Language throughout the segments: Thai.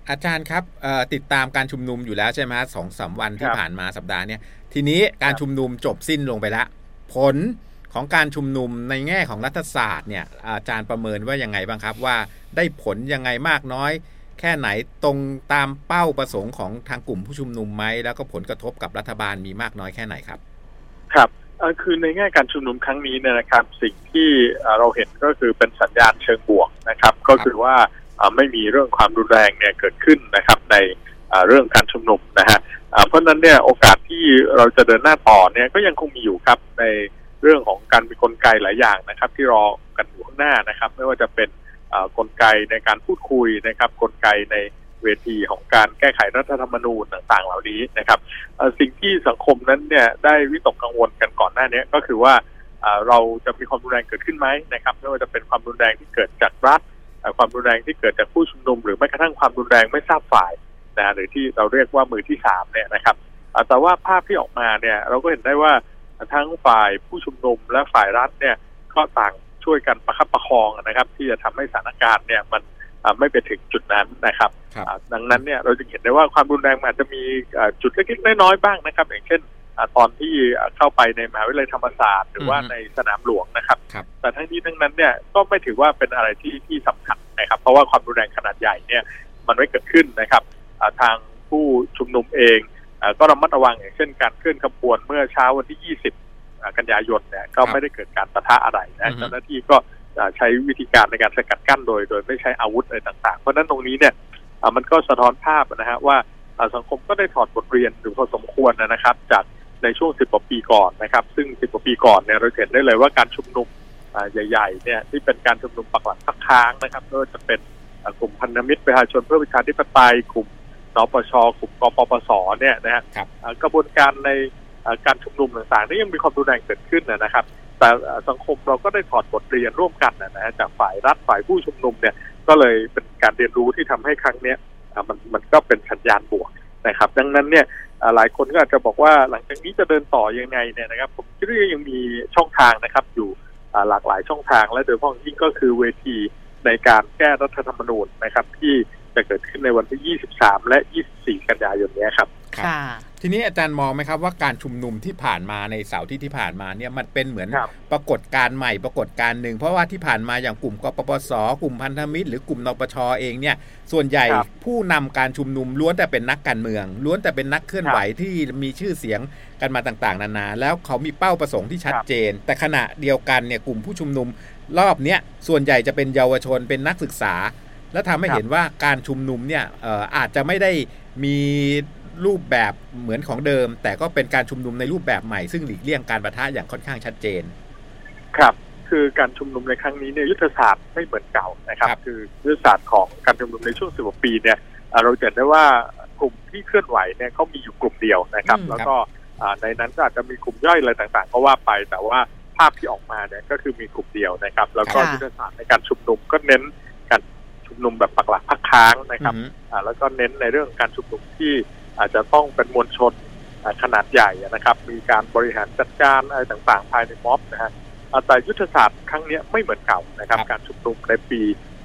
อาจารย์ครับติดตามการชุมนุมอยู่แล้วใช่ไหม2-3 วันที่ผ่านมาสัปดาห์นี้ทีนี้การชุมนุมจบสิ้นลงไปแล้วผลของการชุมนุมในแง่ของรัฐศาสตร์เนี่ยอาจารย์ประเมินว่ายังไงบ้างครับว่าได้ผลยังไงมากน้อยแค่ไหนตรงตามเป้าประสงค์ของทางกลุ่มผู้ชุมนุมไหมแล้วก็ผลกระทบกับรัฐบาลมีมากน้อยแค่ไหนครับครับคือในแง่การชุมนุมครั้งนี้เนี่ยนะครับสิ่งที่เราเห็นก็คือเป็นสัญญาณเชิงบวกนะครับก็คือว่าไม่มีเรื่องความรุนแรงเนี่ยเกิดขึ้นนะครับในเรื่องการชุมนุมนะฮะเพราะนั้นเนี่ยโอกาสที่เราจะเดินหน้าต่อเนี่ยก็ยังคงมีอยู่ครับในเรื่องของการมีกลไกหลายอย่างนะครับที่รอกันอยู่ข้างหน้านะครับไม่ว่าจะเป็นกลไกในการพูดคุยนะครับกลไกในเวทีของการแก้ไขรัฐธรรมนูญต่างๆเหล่านี้นะครับสิ่งที่สังคมนั้นเนี่ยได้วิตกกังวลกันก่อนหน้านี้ก็คือว่าเราจะมีความรุนแรงเกิดขึ้นไหมนะครับไม่ว่าจะเป็นความรุนแรงที่เกิดจากรัฐความรุนแรงที่เกิดจากผู้ชุมนุมหรือแม้กระทั่งความรุนแรงไม่ทราบฝ่ายนะหรือที่เราเรียกว่ามือที่3เนี่ยนะครับแต่ว่าภาพที่ออกมาเนี่ยเราก็เห็นได้ว่าทั้งฝ่ายผู้ชุมนุมและฝ่ายรัฐเนี่ยก็ต่างช่วยกันประคับประคองนะครับที่จะทำให้สถานการณ์เนี่ยมันไม่ไปถึงจุดนั้นนะครับดังนั้นเนี่ยเราจึงเห็นได้ว่าความรุนแรงอาจจะมีจุดเล็กๆน้อยๆบ้างนะครับอย่างเช่นตอนที่เข้าไปในมหาวิทยาลัยธรรมศาสตร์หรือว่าในสนามหลวงนะครับแต่ทั้งนี้ทั้งนั้นเนี่ยก็ไม่ถือว่าเป็นอะไรที่สำคัญนะครับเพราะว่าความรุนแรงขนาดใหญ่เนี่ยมันไม่เกิดขึ้นนะครับทางผู้ชุมนุมเองก็ระมัดระวังอย่างเช่นการเคลื่อนขบวนเมื่อเช้าวันที่20กันยายนเนี่ยก็ไม่ได้เกิดการปะทะอะไรนะเจ้าหน้าที่ก็ใช้วิธีการในการสกัดกั้นโดยไม่ใช้อาวุธอะไรต่างๆเพราะฉะนั้นตรงนี้เนี่ยมันก็สะท้อนภาพนะฮะว่าสังคมก็ได้ถอดบทเรียนอยู่พอสมควรนะครับจากในช่วง10 กว่าปีก่อนนะครับซึ่ง10 กว่าปีก่อนเนี่ยเราเห็นได้เลยว่าการชุมนุมใหญ่ๆเนี่ยที่เป็นการชุมนุมปักหลักพักค้างนะครับก็จะเป็นกลุ่มพันธมิตรประชาชนเพื่อประชาธิปไตยกลุ่มนปช.กลุ่มกปปส.เนี่ยนะฮะกระบวนการในการชุมนุมต่างๆนี่ยังมีความรุนแรงเกิดขึ้นนะครับแต่สังคมเราก็ได้ถอดบทเรียนร่วมกันนะฮะจากฝ่ายรัฐฝ่ายผู้ชุมนุมเนี่ยก็เลยเป็นการเรียนรู้ที่ทำให้ครั้งนี้มันก็เป็นสัญญาณบวกนะครับดังนั้นเนี่ยหลายคนก็อาจจะบอกว่าหลังจากนี้จะเดินต่อยังไงเนี่ยนะครับผมคิดว่ายังมีช่องทางนะครับอยู่หลากหลายช่องทางและโดยเฉพาะยิ่งก็คือเวทีในการแก้รัฐธรรมนูญนะครับที่จะเกิดขึ้นในวันที่23และ24กันยายนนี้ครับค่ะทีนี้อาจารย์มองไหมครับว่าการชุมนุมที่ผ่านมาในเสาร์ที่ผ่านมาเนี่ยมันเป็นเหมือนปรากฏการณ์ใหม่ปรากฏการณ์หนึ่งเพราะว่าที่ผ่านมาอย่างกลุ่มกปปส.กลุ่มพันธมิตรหรือกลุ่มนปช.เองเนี่ยส่วนใหญ่ผู้นำการชุมนุมล้วนแต่เป็นนักการเมืองล้วนแต่เป็นนักเคลื่อนไหวที่มีชื่อเสียงกันมาต่างๆนานาแล้วเขามีเป้าประสงค์ที่ชัดเจนแต่ขณะเดียวกันเนี่ยกลุ่มผู้ชุมนุมรอบเนี้ยส่วนใหญ่จะเป็นเยาวชนเป็นนักศึกษาแล้วทำให้เห็นว่าการชุมนุมเนี่ยอาจจะไม่ได้มีรูปแบบเหมือนของเดิมแต่ก็เป็นการชุมนุมในรูปแบบใหม่ซึ่งหลีกเลี่ยงการปะทะอย่างค่อนข้างชัดเจนครับคือการชุมนุมในครั้งนี้เนี่ยยุทธศาสตร์ไม่เหมือนเก่านะครับคือยุทธศาสตร์ของการชุมนุมในช่วง10 กว่าปีเนี่ยเราเห็นได้ว่ากลุ่มที่เคลื่อนไหวเนี่ยเขามีอยู่กลุ่มเดียวนะครับแล้วก็ในนั้นก็อาจจะมีกลุ่มย่อยอะไรต่างๆก็ว่าไปแต่ว่าภาพที่ออกมาเนี่ยก็คือมีกลุ่มเดียวนะครับแล้วก็ยุทธศาสตร์ในการชุมนุมก็เน้นการชุมนุมแบบปักหลักพักค้างนะครับแล้วก็เน้นในเรื่องการชุมนุมที่อาจจะต้องเป็นมวลชนขนาดใหญ่นะครับมีการบริหารจัดการอะไรต่างๆภายในม็อบนะฮะแต่ยุทธศาสตร์ครั้งนี้ไม่เหมือนเก่านะครับการชุมนุมในปี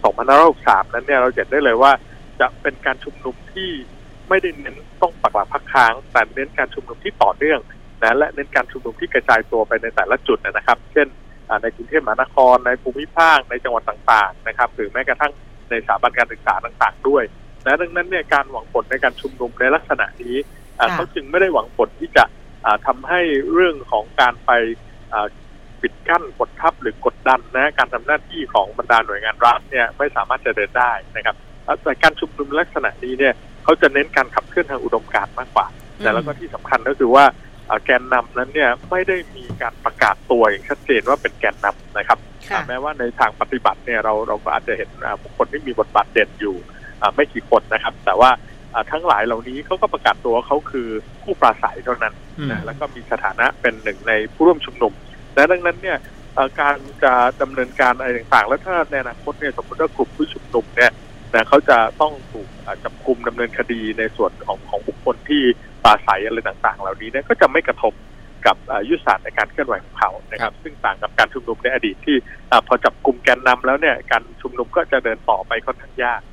2563นั้นเนี่ยเราเห็นได้เลยว่าจะเป็นการชุมนุมที่ไม่ได้เน้นต้องปักหลักพักค้างแต่เน้นการชุมนุมที่ต่อเนื่องนะและเน้นการชุมนุมที่กระจายตัวไปในแต่ละจุดนะครับเช่นในกรุงเทพมหานครในภูมิภาคในจังหวัดต่างๆนะครับหรือแม้กระทั่งในสถาบันการศึกษาต่างๆด้วยและดังนั้นเนี่ยการหวังผลในการชุมนุมในลักษณะนี้เขาจึงไม่ได้หวังผลที่จะทำให้เรื่องของการไปปิดกั้นกดทับหรือกดดันนะการทำหน้าที่ของบรรดาหน่วยงานรัฐเนี่ยไม่สามารถจะเดินได้นะครับแต่การชุมนุมลักษณะนี้เนี่ยเขาจะเน้นการขับเคลื่อนทางอุดมการณ์มากกว่าแต่แล้วก็ที่สำคัญก็คือว่าแกนนำนั้นเนี่ยไม่ได้มีการประกาศตัวอย่างชัดเจนว่าเป็นแกนนำนะครับแม้ว่าในทางปฏิบัติเนี่ยเราก็อาจจะเห็นบุคคลที่มีบทบาทเด่นอยู่ไม่กี่คนนะครับแต่ว่าทั้งหลายเหล่านี้เขาก็ประกาศตัวเขาคือผู้ปราศัยเท่านั้นนะแล้วก็มีสถานะเป็นหนึ่งในผู้ร่วมชุมนุมและดังนั้นเนี่ยการจะดำเนินการอะไรต่างๆแล้วถ้าในอนาคตเนี่ยสมมติว่ากลุ่มผู้ชุมนุมเนี่ยนะเขาจะต้องถูกจับกุมดำเนินคดีในส่วนของบุคคลที่ปราศัยอะไรต่างๆเหล่านี้เนี่ยก็จะไม่กระทบกับยุทธศาสตร์ในการเคลื่อนไหวของเขานะครับซึ่งต่างกับการชุมนุมในอดีตที่พอจับกลุ่มแกนนำแล้วเนี่ยการชุมนุมก็จะเดินต่อไปค่อนข้างยาก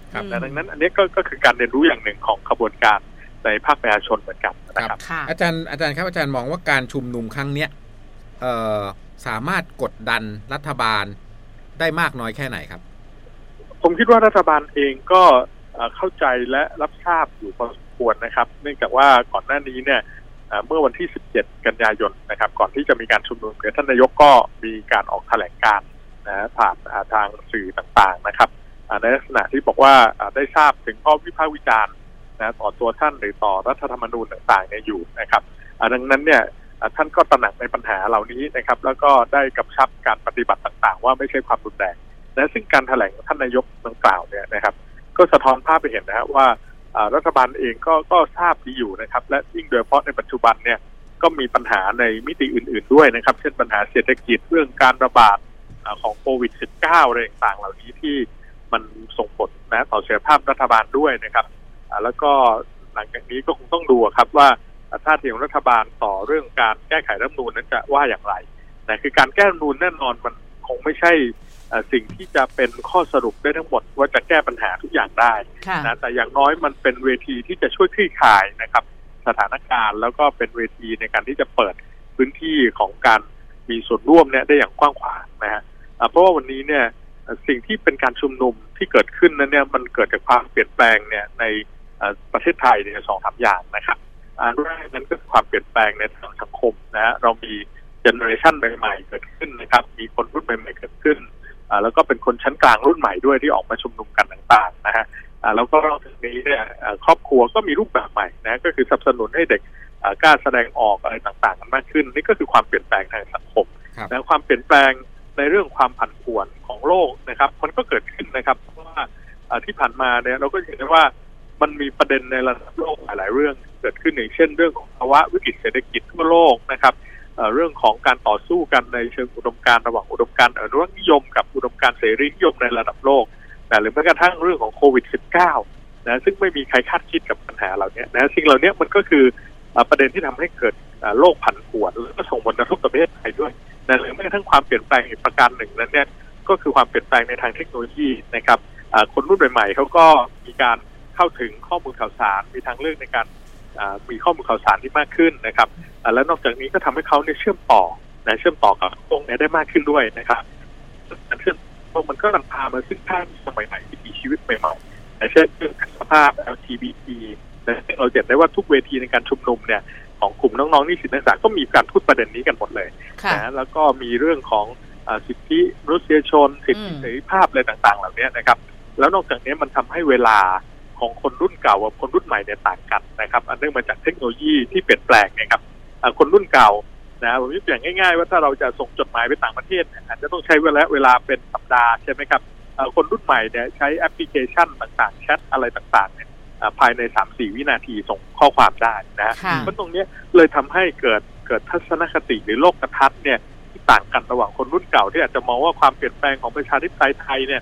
ดังนั้นอันนี้ก็คือการเรียนรู้อย่างหนึ่งของขบวนการในภาคประชาชนเหมือนกันนะครับอาจารย์ครับอาจารย์มองว่าการชุมนุมครั้งเนี้ยสามารถกดดันรัฐบาลได้มากน้อยแค่ไหนครับผมคิดว่ารัฐบาลเองก็เข้าใจและรับทราบอยู่พอสมควรนะครับเนื่องจากว่าก่อนหน้านี้เนี่ยเมื่อวันที่17กันยายนนะครับก่อนที่จะมีการชุมนุมเนี่ยท่านนายกก็มีการออกแถลงการณ์ผ่านทางสื่อต่างๆนะครับในลักษณะที่บอกว่าได้ทราบถึงข้อวิพากษ์วิจารณ์ต่อตัวท่านหรือต่อรัฐธรรมนูญต่างๆเนี่ยอยู่นะครับดังนั้นเนี่ยท่านก็ตระหนักในปัญหาเหล่านี้นะครับแล้วก็ได้กำชับการปฏิบัติต่างๆว่าไม่ใช่ความรุนแรงและซึ่งการแถลงของท่านนายกดังกล่าวเนี่ยนะครับก็สะท้อนภาพไปเห็นนะครับว่ารัฐบาลเองก็ทราบดีอยู่นะครับและยิ่งโดยเฉพาะในปัจจุบันเนี่ยก็มีปัญหาในมิติอื่นๆด้วยนะครับเช่นปัญหาเศรษฐกิจเรื่องการระบาดของโควิด -19 อะไรต่างๆเหล่านี้ที่มันส่งผลต่อเสถียรภาพรัฐบาลด้วยนะครับแล้วก็หลังจากนี้ก็คงต้องดูครับว่าท่าทีของรัฐบาลต่อเรื่องการแก้ไขรัฐธรรมนูญนั้นจะว่าอย่างไรนะคือการแก้รัฐธรรมนูญแน่นอนมันคงไม่ใช่สิ่งที่จะเป็นข้อสรุปได้ทั้งหมดว่าจะแก้ปัญหาทุกอย่างได้นะแต่อย่างน้อยมันเป็นเวทีที่จะช่วยคลี่คลายนะครับสถานการณ์แล้วก็เป็นเวทีในการที่จะเปิดพื้นที่ของการมีส่วนร่วมเนี่ยได้อย่างกว้างขวางนะฮะเพราะว่าวันนี้เนี่ยสิ่งที่เป็นการชุมนุมที่เกิดขึ้นนั้นเนี่ยมันเกิดจากความเปลี่ยนแปลงเนี่ยในประเทศไทยเนี่ย2-3 อย่างนะครับอันแรกนั้นก็คือความเปลี่ยนแปลงในทางสังคมนะฮะเรามีเจเนอเรชันใหม่ๆเกิดขึ้นนะครับมีคนรุ่นใหม่ๆเกิดขึ้นแล้วก็เป็นคนชั้นกลางรุ่นใหม่ด้วยที่ออกมาชุมนุมกันต่างๆนะฮะแล้วก็นอกจากนี้เนี่ยครอบครัวก็มีรูปแบบใหม่นะก็คือสนับสนุนให้เด็กกล้าแสดงออกอะไรต่างๆกันมากขึ้นนี่ก็คือความเปลี่ยนแปลงทางสังคมและความเปลี่ยนแปลงในเรื่องความผันผวนของโลกนะครับมันก็เกิดขึ้นนะครับเพราะว่าที่ผ่านมาเนี่ยเราก็เห็นได้ว่ามันมีประเด็นในระดับโลกหลายๆเรื่องเกิดขึ้นอย่างเช่นเรื่องของภาวะวิกฤตเศรษฐกิจทั่วโลกนะครับเรื่องของการต่อสู้กันในเชิงอุดมการณ์ระหว่างอุดมการณ์อนุรักษ์นิยมกับอุดมการณ์เสรีนิยมในระดับโลกหรือแม้กระทั่งเรื่องของโควิด -19 นะซึ่งไม่มีใครคาดคิดกับปัญหาเหล่านี้นะสิ่งเหล่านี้มันก็คือประเด็นที่ทำให้เกิดโลกผันผวนและก็ส่งผลกระทบต่อประเทศไทยด้วยนะหรือแม้กระทั่งความเปลี่ยนแปลงอีกประการหนึ่งนั้นเนี่ยก็คือความเปลี่ยนแปลงในทางเทคโนโลยีนะครับคนรุ่นใหม่ๆเขาก็มีการเข้าถึงข้อมูลข่าวสารมีทางเลือกในการมีข้อมูลข่าวสารที่มากขึ้นนะครับและนอกจากนี้ก็ทำให้เขาเนี่ยเชื่อมต่อกับตรงนี้ได้มากขึ้นด้วยนะครับเชื่อมมันก็นำพามาซึ่งท่าสมัยใหม่วิถีชีวิตใหม่ๆเช่นเรื่องสภาพ LGBT นะเราเห็นได้ว่าทุกเวทีในการชุมนุมเนี่ยของกลุ่มน้องๆนิสิตนักศึกษาก็มีการพูดประเด็นนี้กันหมดเลยนะแล้วก็มีเรื่องของสิทธิมนุษยชนสิทธิเสรีภาพอะไรต่างๆเหล่านี้นะครับแล้วนอกจากนี้มันทำให้เวลาของคนรุ่นเก่ากับคนรุ่นใหม่เนี่ยต่างกันนะครับอันเนื่องมาจากเทคโนโลยีที่เปลี่ยนแปลงนะครับคนรุ่นเก่านะผมยกตัวอย่างง่ายๆว่าถ้าเราจะส่งจดหมายไปต่างประเทศอาจจะต้องใช้เวลาเป็นสัปดาห์ใช่ไหมครับคนรุ่นใหม่เนี่ยใช้แอปพลิเคชันต่างๆแชทอะไรต่างๆเนี่ยภายใน 3-4 วินาทีส่งข้อความได้นะเพราะตรงนี้เลยทำให้เกิดทัศนคติหรือโลกทัศน์เนี่ยที่ต่างกันระหว่างคนรุ่นเก่าที่อาจจะมองว่าความเปลี่ยนแปลงของประชาธิปไตยไทยเนี่ย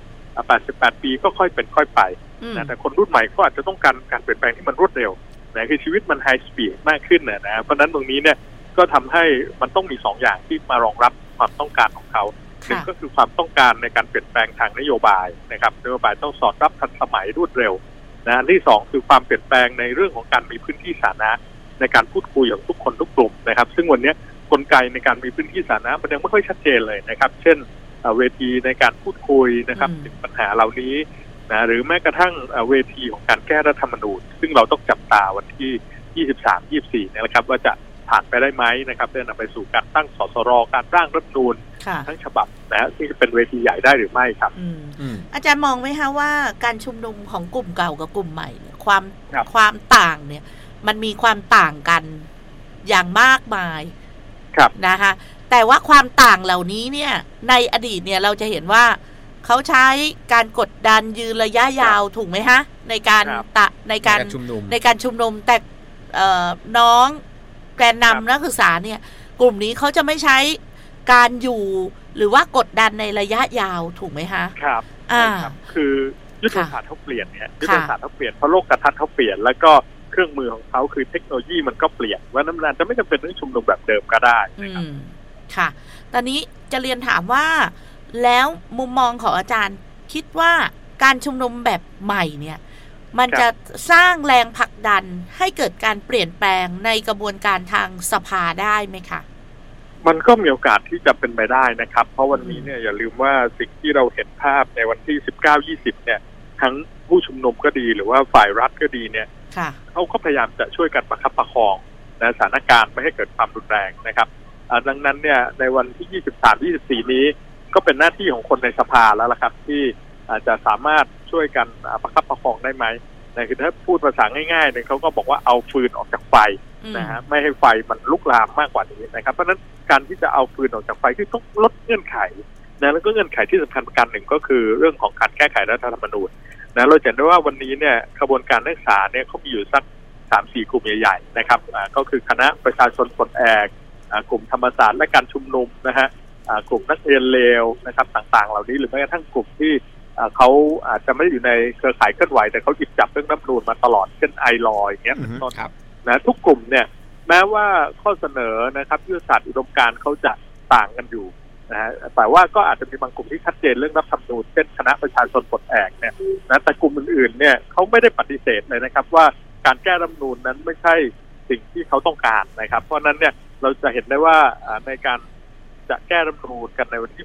88 ปีก็ค่อยเป็นค่อยไปนะแต่คนรุ่นใหม่ก็อาจจะต้องการเปลี่ยนแปลงที่มันรวดเร็วนะคือชีวิตมันไฮสปีดมากขึ้นนะเพราะนั้นตรงนี้เนี่ยก็ทำให้มันต้องมี2 อย่างที่มารองรับความต้องการของเขาหนึ่งก็คือความต้องการในการเปลี่ยนแปลงทางนโยบายนะครับนโยบายต้องสอดรับทันสมัยรวดเร็วนะที่2คือความเปลี่ยนแปลงในเรื่องของการมีพื้นที่สาธารณะในการพูดคุยของทุกคนทุกกลุ่มนะครับซึ่งวันนี้กลไกในการมีพื้นที่สาธารณะมันยังไม่ค่อยชัดเจนเลยนะครับเช่นเวทีในการพูดคุยนะครับถึงปัญหาเหล่านี้นะหรือแม้กระทั่งเวทีของการแก้รัฐธรรมนูญซึ่งเราต้องจับตาวันที่ 23-24 นี่แหละครับว่าจะผ่านไปได้ไหมนะครับเพื่อนำไปสู่การตั้งสสรการร่างรัฐธรรมนูญทั้งฉบับนะที่จะเป็นเวทีใหญ่ได้หรือไม่ครับอาจารย์มองไหมคะว่าการชุมนุมของกลุ่มเก่ากับกลุ่มใหม่เนี่ยความต่างเนี่ยมันมีความต่างกันอย่างมากมายนะคะแต่ว่าความต่างเหล่านี้เนี่ยในอดีตเนี่ยเราจะเห็นว่าเขาใช้การกดดันยืนระยะยาวถูกไหมฮะในการชุมนุมแต่น้องแกนนำนักศึกษาเนี่ยกลุ่มนี้เขาจะไม่ใช้การอยู่หรือว่ากดดันในระยะยาวถูกไหมคะครับคือยุทธศาสตร์เขาเปลี่ยนเนี่ยยุทธศาสตร์เขาเปลี่ยนเพราะโลกทัศน์เขาเปลี่ยนแล้วก็เครื่องมือของเขาคือเทคโนโลยีมันก็เปลี่ยนว่าน้ำมันจะไม่จำเป็นต้องชุมนุมแบบเดิมก็ได้นะครับค่ะตอนนี้จะเรียนถามว่าแล้วมุมมองของอาจารย์คิดว่าการชุมนุมแบบใหม่เนี่ยมันจะสร้างแรงผลักดันให้เกิดการเปลี่ยนแปลงในกระบวนการทางสภาได้ไหมคะมันก็มีโอกาสที่จะเป็นไปได้นะครับเพราะวันนี้เนี่ยอย่าลืมว่าสิ่งที่เราเห็นภาพในวันที่ 19-20 เนี่ยทั้งผู้ชุมนุมก็ดีหรือว่าฝ่ายรัฐก็ดีเนี่ยเขาก็พยายามจะช่วยกันประคับประคองนะสถานการณ์ไม่ให้เกิดความรุนแรงนะครับดังนั้นเนี่ยในวันที่ 23-24 นี้ก็เป็นหน้าที่ของคนในสภาแล้วล่ะครับที่จะสามารถช่วยกันประคับประคองได้ไหมนะคือถ้าพูดภาษาง่ายๆเนี่ยเขาก็บอกว่าเอาฟืนออกจากไฟนะฮะไม่ให้ไฟมันลุกลามมากกว่านี้นะครับเพราะฉะนั้นการที่จะเอาฟืนออกจากไฟที่ต้องลดเงื่อนไขนะแล้วก็เงื่อนไขที่สำคัญประการหนึ่งก็คือเรื่องของการแก้ไขรัฐธรรมนูญนะเราเห็นได้ว่าวันนี้เนี่ยกระบวนการนักศึกษาเนี่ยเขามีอยู่สัก 3-4 กลุ่มใหญ่ๆนะครับก็คือคณะประชาชนปลดแอกกลุ่มธรรมศาสตร์และการชุมนุมนะฮะกลุ่มนักเรียนเลวนะครับต่างๆเหล่านี้หรือแม้กระทั่งกลุ่มที่เขาอาจจะไม่ได้อยู่ในเครือข่ายเคลื่อนไหวแต่เขาหยิบจับเรื่องรัฐธรรมนูญมาตลอดเช่นไอลอว์อย่างเงี้ยเป็นต้นนะทุกกลุ่มเนี่ยแม้ว่าข้อเสนอนะครับยุทธศาสตร์อุดมการณ์เขาจะต่างกันอยู่นะฮะแต่ว่าก็อาจจะมีบางกลุ่มที่ชัดเจนเรื่องรัฐธรรมนูญเช่นคณะประชาชนปลดแอกเนี่ยนะแต่กลุ่มอื่นๆเนี่ยเขาไม่ได้ปฏิเสธเลยนะครับว่าการแก้รัฐธรรมนูญนั้นไม่ใช่สิ่งที่เขาต้องการนะครับเพราะนั้นเนี่ยเราจะเห็นได้ว่าในการจะแก้รัฐธรรมนูญกันในวันที่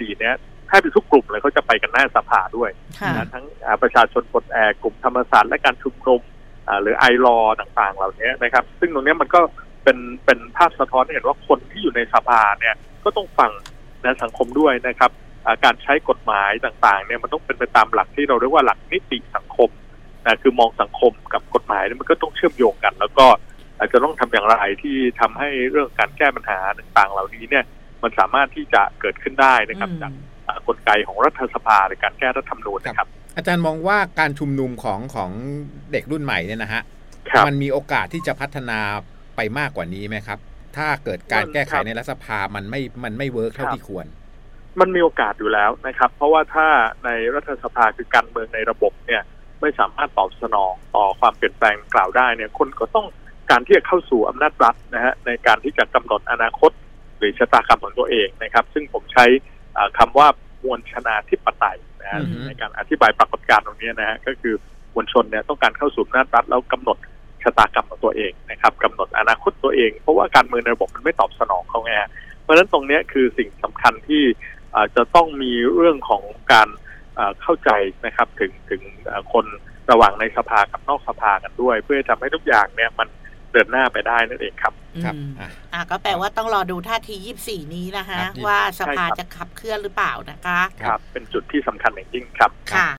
3-24 เนี่ยแทบทุกกลุ่มเลยเขาจะไปกันหน้าสภาด้วยนะทั้งประชาชนปลดแอกกลุ่มธรรมศาสตร์และการชุมนุมหรือไอลอต่างๆเหล่านี้นะครับซึ่งตรงนี้มันก็เป็นภาพสะท้อนให้เห็นว่าคนที่อยู่ในสภาเนี่ยก็ต้องฟังในสังคมด้วยนะครับการใช้กฎหมายต่างๆเนี่ยมันต้องเป็นไปตามหลักที่เราเรียกว่าหลักนิติสังคมนะคือมองสังคมกับกฎหมายมันก็ต้องเชื่อมโยงกันแล้วก็อาจจะต้องทำอย่างไรที่ทำให้เรื่องการแก้ปัญหาต่างๆเหล่านี้เนี่ยมันสามารถที่จะเกิดขึ้นได้นะครับจากกลไกของรัฐสภาในการแก้รัฐธรรมนูญนะครับอาจารย์มองว่าการชุมนุมของเด็กรุ่นใหม่เนี่ยนะฮะมันมีโอกาสที่จะพัฒนาไปมากกว่านี้ไหมครับถ้าเกิดการแก้ไขในรัฐสภามันไม่เวิร์กเท่าที่ควรมันมีโอกาสอยู่แล้วนะครับเพราะว่าถ้าในรัฐสภาคือการเมืองในระบบเนี่ยไม่สามารถตอบสนองต่อความเปลี่ยนแปลงกล่าวได้เนี่ยคนก็ต้องการที่จะเข้าสู่อำนาจรัฐนะฮะในการที่จะกำหนดอนาคตหรือชะตากรรมของตัวเองนะครับซึ่งผมใช้คำว่ามวลชนาธิปไตยนะฮะในการอธิบายปรากฏการณ์ตรงนี้นะฮะก็คือมวลชนเนี่ยต้องการเข้าสู่อำนาจรัฐแล้วกำหนดชะตากรรมของตัวเองนะครับกำหนดอนาคตตัวเองเพราะว่าการเมืองในระบบมันไม่ตอบสนองเขาไงเพราะฉะนั้นตรงนี้คือสิ่งสำคัญที่จะต้องมีเรื่องของการเข้าใจนะครับถึงคนระหว่างในสภากับนอกสภากันด้วยเพื่อทำให้ทุกอย่างเนี่ยมันเดินหน้าไปได้นั่นเองครับครับก็แปลว่าต้องรอดูท่าที24นี้นะคะว่าสภาจะขับเคลื่อนหรือเปล่านะคะครับเป็นจุดที่สำคัญอย่างยิ่งครับค่ะ